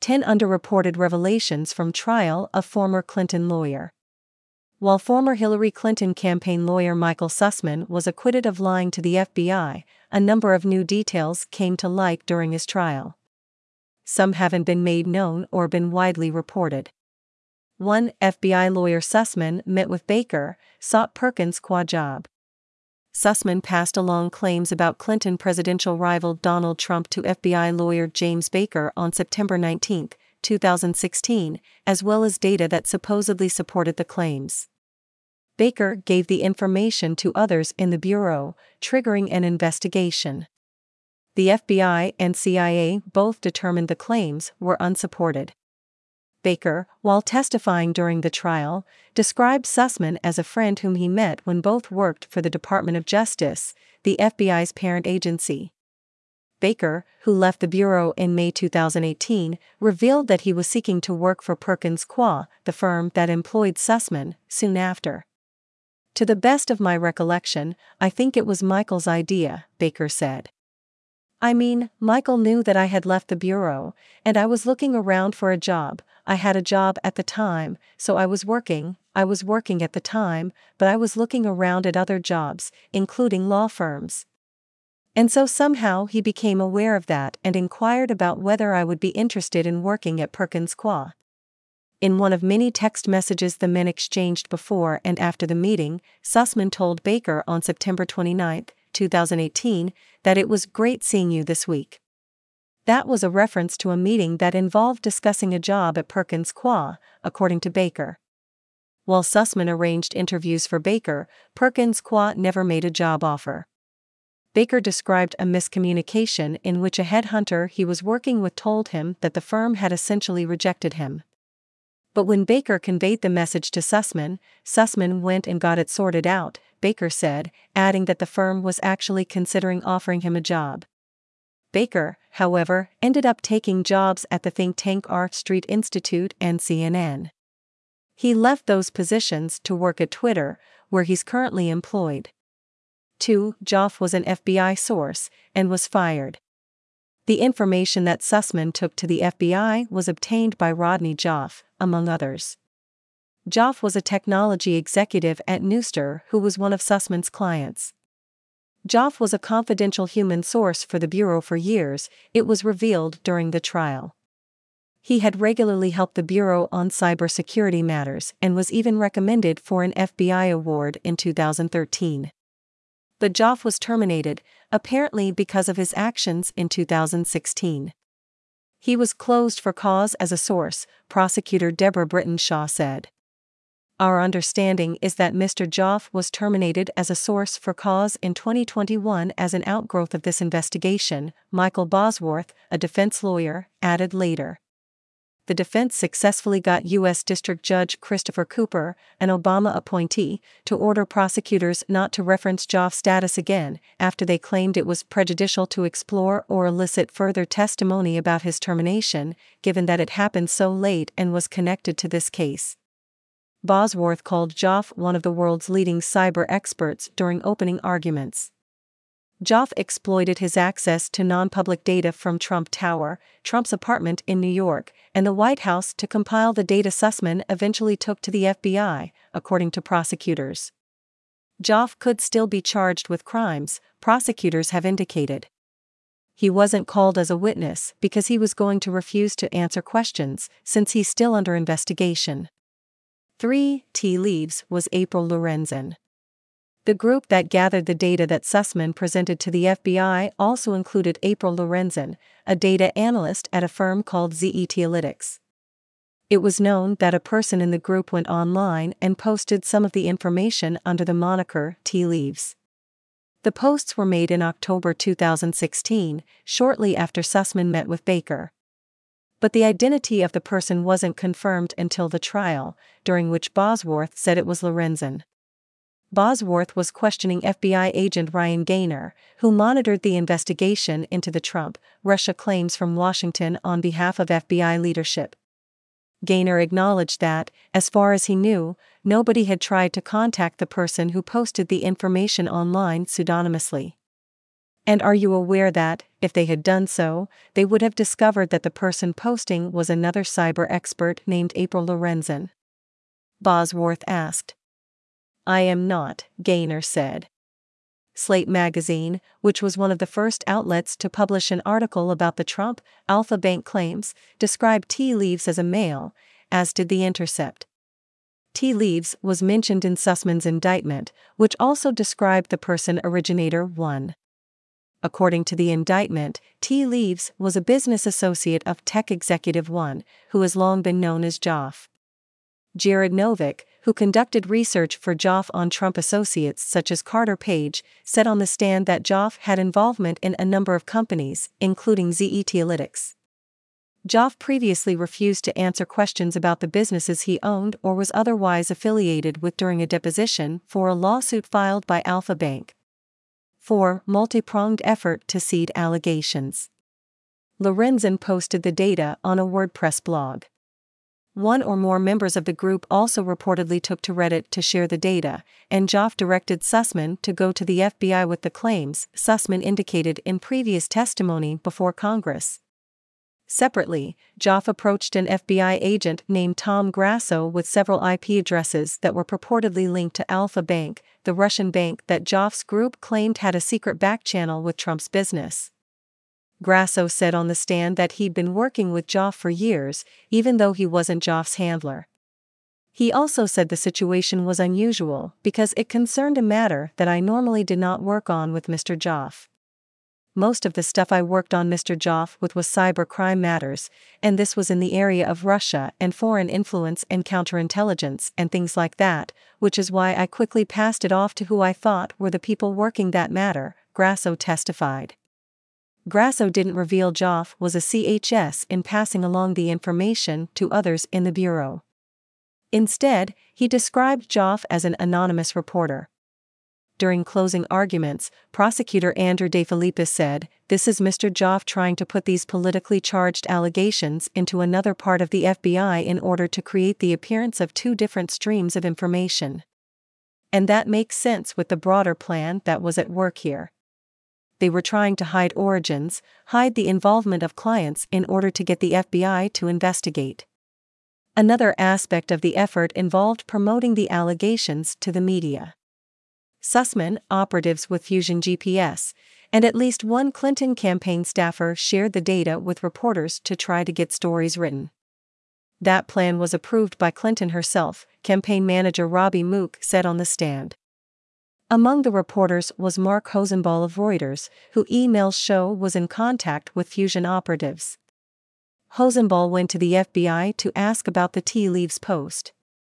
10 Underreported Revelations from Trial of Former Clinton Lawyer. While former Hillary Clinton campaign lawyer Michael Sussmann was acquitted of lying to the FBI, a number of new details came to light during his trial. Some haven't been made known or been widely reported. 1. FBI lawyer Sussmann met with Baker, sought Perkins' Qua job. Sussmann passed along claims about Clinton presidential rival Donald Trump to FBI lawyer James Baker on September 19, 2016, as well as data that supposedly supported the claims. Baker gave the information to others in the Bureau, triggering an investigation. The FBI and CIA both determined the claims were unsupported. Baker, while testifying during the trial, described Sussmann as a friend whom he met when both worked for the Department of Justice, the FBI's parent agency. Baker, who left the Bureau in May 2018, revealed that he was seeking to work for Perkins Qua, the firm that employed Sussmann, soon after. "To the best of my recollection, I think it was Michael's idea," Baker said. "I mean, Michael knew that I had left the Bureau, and I was looking around for a job. I had a job at the time, so I was working at the time, but I was looking around at other jobs, including law firms. And so somehow he became aware of that and inquired about whether I would be interested in working at Perkins Qua." In one of many text messages the men exchanged before and after the meeting, Sussmann told Baker on September 29, 2018, that it was great seeing you this week. That was a reference to a meeting that involved discussing a job at Perkins Qua, according to Baker. While Sussmann arranged interviews for Baker, Perkins Qua never made a job offer. Baker described a miscommunication in which a headhunter he was working with told him that the firm had essentially rejected him. But when Baker conveyed the message to Sussmann, Sussmann went and got it sorted out, Baker said, adding that the firm was actually considering offering him a job. Baker, however, ended up taking jobs at the think tank R Street Institute and CNN. He left those positions to work at Twitter, where he's currently employed. 2. Joffe was an FBI source and was fired. The information that Sussmann took to the FBI was obtained by Rodney Joffe, among others. Joffe was a technology executive at Neuster who was one of Sussmann's clients. Joffe was a confidential human source for the Bureau for years, it was revealed during the trial. He had regularly helped the Bureau on cybersecurity matters and was even recommended for an FBI award in 2013. But Joffe was terminated, apparently because of his actions in 2016. He was closed for cause as a source, prosecutor Deborah Britton Shaw said. "Our understanding is that Mr. Joffe was terminated as a source for cause in 2021 as an outgrowth of this investigation," Michael Bosworth, a defense lawyer, added later. The defense successfully got U.S. District Judge Christopher Cooper, an Obama appointee, to order prosecutors not to reference Joffe's status again, after they claimed it was prejudicial to explore or elicit further testimony about his termination, given that it happened so late and was connected to this case. Bosworth called Joffe one of the world's leading cyber experts during opening arguments. Joffe exploited his access to non-public data from Trump Tower, Trump's apartment in New York, and the White House to compile the data Sussmann eventually took to the FBI, according to prosecutors. Joffe could still be charged with crimes, prosecutors have indicated. He wasn't called as a witness because he was going to refuse to answer questions, since he's still under investigation. 3. Tea Leaves was April Lorenzen. The group that gathered the data that Sussmann presented to the FBI also included April Lorenzen, a data analyst at a firm called ZETalytics. It was known that a person in the group went online and posted some of the information under the moniker Tea Leaves. The posts were made in October 2016, shortly after Sussmann met with Baker. But the identity of the person wasn't confirmed until the trial, during which Bosworth said it was Lorenzen. Bosworth was questioning FBI agent Ryan Gaynor, who monitored the investigation into the Trump-Russia claims from Washington on behalf of FBI leadership. Gaynor acknowledged that, as far as he knew, nobody had tried to contact the person who posted the information online pseudonymously. And are you aware that, if they had done so, they would have discovered that the person posting was another cyber expert named April Lorenzen? Bosworth asked. I am not, Gaynor said. Slate magazine, which was one of the first outlets to publish an article about the Trump Alpha Bank claims, described Tea Leaves as a male, as did The Intercept. Tea Leaves was mentioned in Sussman's indictment, which also described the person originator 1. According to the indictment, Tea Leaves was a business associate of tech executive 1, who has long been known as Joff. Jared Novick, who conducted research for Joff on Trump associates such as Carter Page, said on the stand that Joff had involvement in a number of companies, including Zetalytics. Joff previously refused to answer questions about the businesses he owned or was otherwise affiliated with during a deposition for a lawsuit filed by Alpha Bank. 4. Multi-pronged effort to seed allegations. Lorenzen posted the data on a WordPress blog. One or more members of the group also reportedly took to Reddit to share the data, and Joff directed Sussman to go to the FBI with the claims, Sussman indicated in previous testimony before Congress. Separately, Joff approached an FBI agent named Tom Grasso with several IP addresses that were purportedly linked to Alpha Bank, the Russian bank that Joff's group claimed had a secret back channel with Trump's business. Grasso said on the stand that he'd been working with Joff for years, even though he wasn't Joff's handler. He also said the situation was unusual because it concerned a matter that I normally did not work on with Mr. Joff. Most of the stuff I worked on Mr. Joff with was cybercrime matters, and this was in the area of Russia and foreign influence and counterintelligence and things like that, which is why I quickly passed it off to who I thought were the people working that matter, Grasso testified. Grasso didn't reveal Joff was a CHS in passing along the information to others in the Bureau. Instead, he described Joff as an anonymous reporter. During closing arguments, prosecutor Andrew DeFilippis said, "This is Mr. Joff trying to put these politically charged allegations into another part of the FBI in order to create the appearance of two different streams of information. And that makes sense with the broader plan that was at work here. They were trying to hide origins, hide the involvement of clients in order to get the FBI to investigate." Another aspect of the effort involved promoting the allegations to the media. Sussman, operatives with Fusion GPS, and at least one Clinton campaign staffer shared the data with reporters to try to get stories written. That plan was approved by Clinton herself, campaign manager Robbie Mook said on the stand. Among the reporters was Mark Hosenball of Reuters, who emails show was in contact with Fusion operatives. Hosenball went to the FBI to ask about the Tea Leaves post.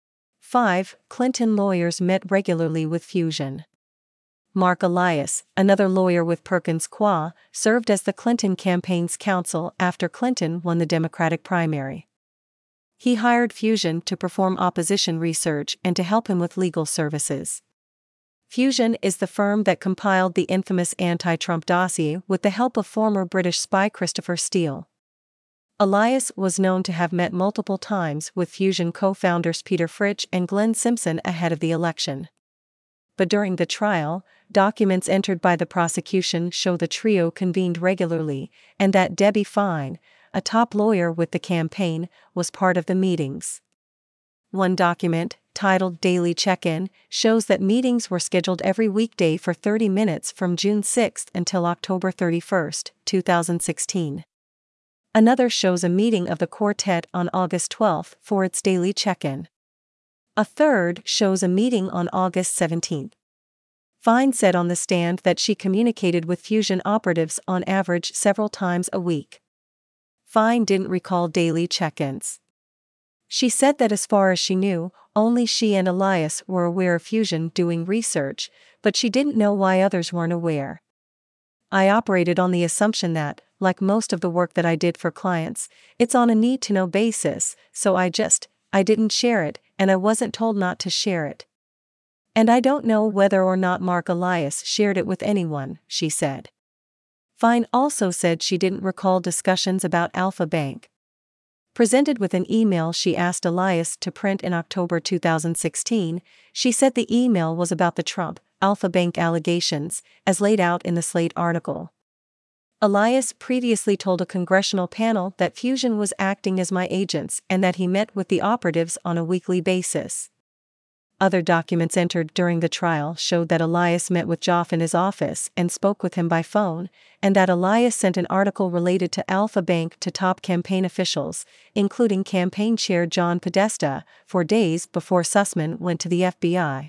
5. Clinton lawyers met regularly with Fusion. Mark Elias, another lawyer with Perkins Coie, served as the Clinton campaign's counsel after Clinton won the Democratic primary. He hired Fusion to perform opposition research and to help him with legal services. Fusion is the firm that compiled the infamous anti-Trump dossier with the help of former British spy Christopher Steele. Elias was known to have met multiple times with Fusion co-founders Peter Fritsch and Glenn Simpson ahead of the election. But during the trial, documents entered by the prosecution show the trio convened regularly, and that Debbie Fine, a top lawyer with the campaign, was part of the meetings. One document, titled Daily Check-In, shows that meetings were scheduled every weekday for 30 minutes from June 6 until October 31, 2016. Another shows a meeting of the quartet on August 12 for its daily check-in. A third shows a meeting on August 17. Fine said on the stand that she communicated with Fusion operatives on average several times a week. Fine didn't recall daily check-ins. She said that as far as she knew, only she and Elias were aware of Fusion doing research, but she didn't know why others weren't aware. "I operated on the assumption that, like most of the work that I did for clients, it's on a need-to-know basis, so I didn't share it, and I wasn't told not to share it. And I don't know whether or not Mark Elias shared it with anyone," she said. Fine also said she didn't recall discussions about Alpha Bank. Presented with an email she asked Elias to print in October 2016, she said the email was about the Trump Alpha Bank allegations, as laid out in the Slate article. Elias previously told a congressional panel that Fusion was acting as my agents and that he met with the operatives on a weekly basis. Other documents entered during the trial showed that Elias met with Joff in his office and spoke with him by phone, and that Elias sent an article related to Alpha Bank to top campaign officials, including campaign chair John Podesta, 4 days before Sussmann went to the FBI.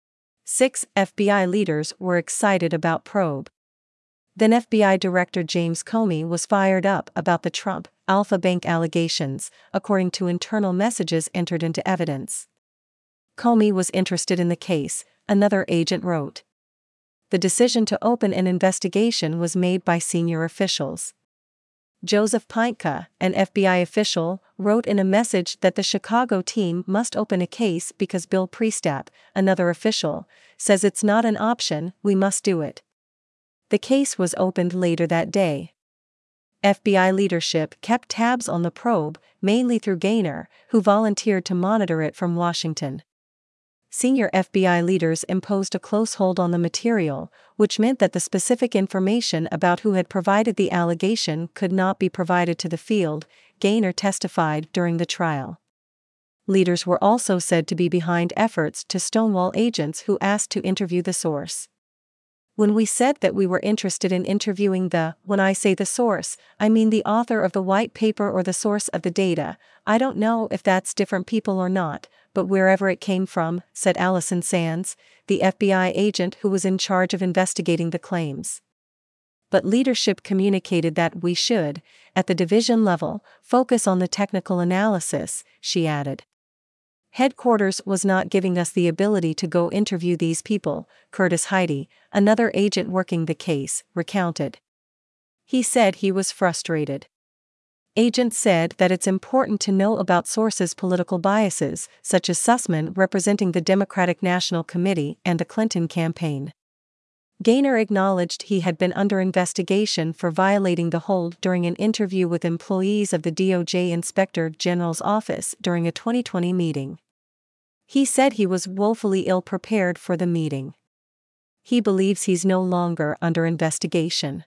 6 FBI leaders were excited about probe. Then FBI Director James Comey was fired up about the Trump Alpha Bank allegations, according to internal messages entered into evidence. Comey was interested in the case, another agent wrote. The decision to open an investigation was made by senior officials. Joseph Paintka, an FBI official, wrote in a message that the Chicago team must open a case because Bill Priestap, another official, says it's not an option, we must do it. The case was opened later that day. FBI leadership kept tabs on the probe, mainly through Gaynor, who volunteered to monitor it from Washington. Senior FBI leaders imposed a close hold on the material, which meant that the specific information about who had provided the allegation could not be provided to the field, Gaynor testified during the trial. Leaders were also said to be behind efforts to stonewall agents who asked to interview the source. When we said that we were interested in interviewing when I say the source, I mean the author of the white paper or the source of the data, I don't know if that's different people or not, but wherever it came from, said Allison Sands, the FBI agent who was in charge of investigating the claims. But leadership communicated that we should, at the division level, focus on the technical analysis, she added. Headquarters was not giving us the ability to go interview these people, Curtis Heide, another agent working the case, recounted. He said he was frustrated. Agents said that it's important to know about sources' political biases, such as Sussmann representing the Democratic National Committee and the Clinton campaign. Gaynor acknowledged he had been under investigation for violating the hold during an interview with employees of the DOJ Inspector General's office during a 2020 meeting. He said he was woefully ill-prepared for the meeting. He believes he's no longer under investigation.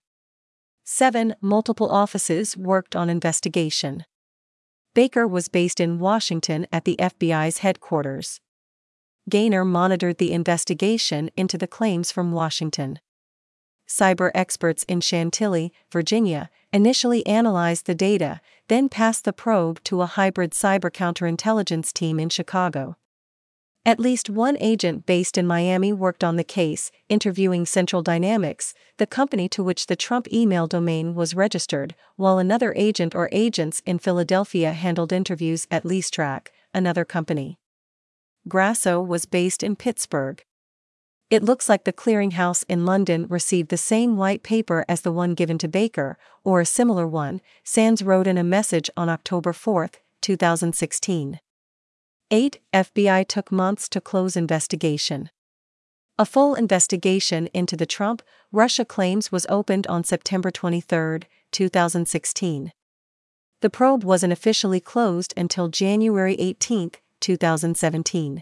7 multiple offices worked on investigation. Baker was based in Washington at the FBI's headquarters. Gaynor monitored the investigation into the claims from Washington. Cyber experts in Chantilly, Virginia, initially analyzed the data, then passed the probe to a hybrid cyber counterintelligence team in Chicago. At least one agent based in Miami worked on the case, interviewing Central Dynamics, the company to which the Trump email domain was registered, while another agent or agents in Philadelphia handled interviews at LeaseTrack, another company. Grasso was based in Pittsburgh. It looks like the clearinghouse in London received the same white paper as the one given to Baker, or a similar one, Sands wrote in a message on October 4, 2016. 8. FBI took months to close investigation. A full investigation into the Trump-Russia claims was opened on September 23, 2016. The probe wasn't officially closed until January 18, 2017.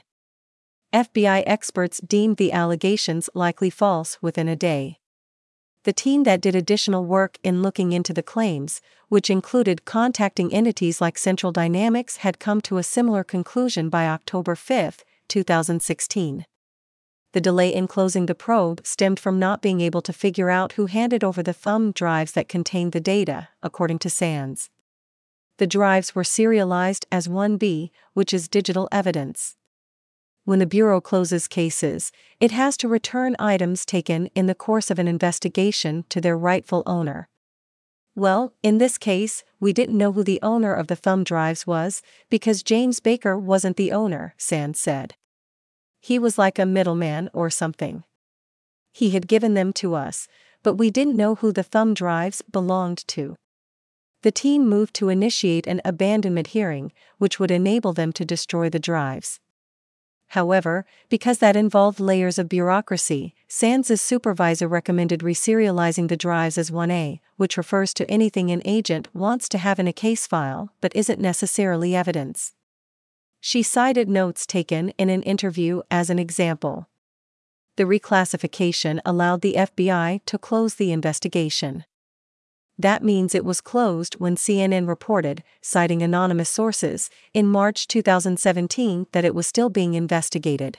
FBI experts deemed the allegations likely false within a day. The team that did additional work in looking into the claims, which included contacting entities like Central Dynamics, had come to a similar conclusion by October 5, 2016. The delay in closing the probe stemmed from not being able to figure out who handed over the thumb drives that contained the data, according to Sands. The drives were serialized as 1B, which is digital evidence. When the Bureau closes cases, it has to return items taken in the course of an investigation to their rightful owner. Well, in this case, we didn't know who the owner of the thumb drives was, because James Baker wasn't the owner, Sands said. He was like a middleman or something. He had given them to us, but we didn't know who the thumb drives belonged to. The team moved to initiate an abandonment hearing, which would enable them to destroy the drives. However, because that involved layers of bureaucracy, Sands' supervisor recommended reserializing the drives as 1A, which refers to anything an agent wants to have in a case file but isn't necessarily evidence. She cited notes taken in an interview as an example. The reclassification allowed the FBI to close the investigation. That means it was closed when CNN reported, citing anonymous sources, in March 2017 that it was still being investigated.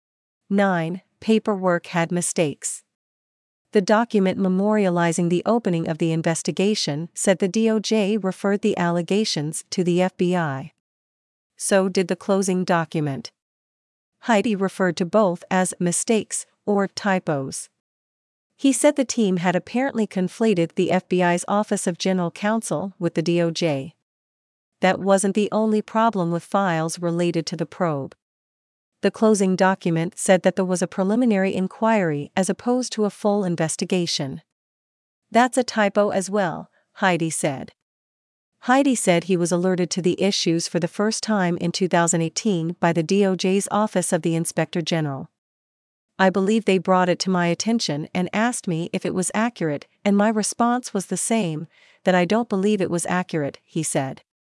9. Paperwork had mistakes. The document memorializing the opening of the investigation said the DOJ referred the allegations to the FBI. So did the closing document. Heidi referred to both as mistakes or typos. He said the team had apparently conflated the FBI's Office of General Counsel with the DOJ. That wasn't the only problem with files related to the probe. The closing document said that there was a preliminary inquiry as opposed to a full investigation. That's a typo as well, Heidi said. Heidi said he was alerted to the issues for the first time in 2018 by the DOJ's Office of the Inspector General. I believe they brought it to my attention and asked me if it was accurate, and my response was the same, that I don't believe it was accurate, he said.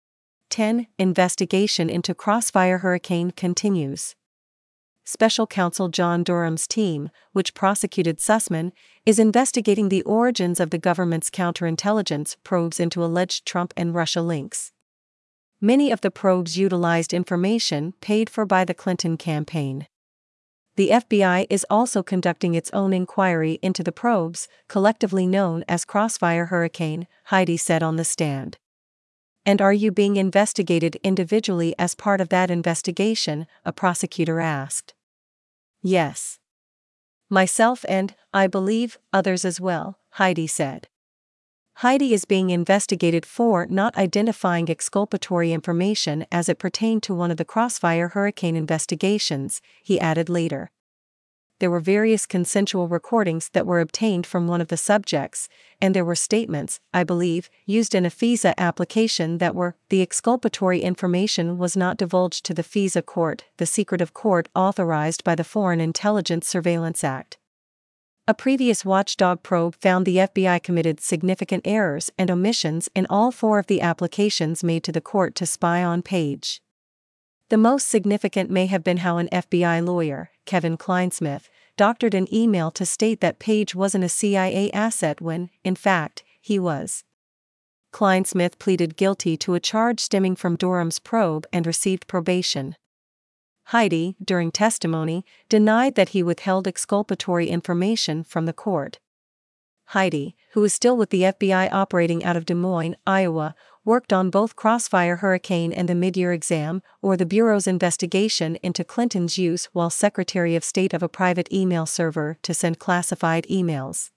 10. Investigation into Crossfire Hurricane continues. Special Counsel John Durham's team, which prosecuted Sussmann, is investigating the origins of the government's counterintelligence probes into alleged Trump and Russia links. Many of the probes utilized information paid for by the Clinton campaign. The FBI is also conducting its own inquiry into the probes, collectively known as Crossfire Hurricane, Heidi said on the stand. And are you being investigated individually as part of that investigation? A prosecutor asked. Yes. Myself and, I believe, others as well, Heidi said. Heidi is being investigated for not identifying exculpatory information as it pertained to one of the Crossfire Hurricane investigations, he added later. There were various consensual recordings that were obtained from one of the subjects, and there were statements, I believe, used in a FISA application that were, the exculpatory information was not divulged to the FISA court, the secret of court authorized by the Foreign Intelligence Surveillance Act. A previous watchdog probe found the FBI committed significant errors and omissions in all 4 of the applications made to the court to spy on Page. The most significant may have been how an FBI lawyer, Kevin Clinesmith, doctored an email to state that Page wasn't a CIA asset when, in fact, he was. Clinesmith pleaded guilty to a charge stemming from Durham's probe and received probation. Heidi, during testimony, denied that he withheld exculpatory information from the court. Heidi, who is still with the FBI operating out of Des Moines, Iowa, worked on both Crossfire Hurricane and the mid-year exam, or the Bureau's investigation into Clinton's use while Secretary of State of a private email server to send classified emails.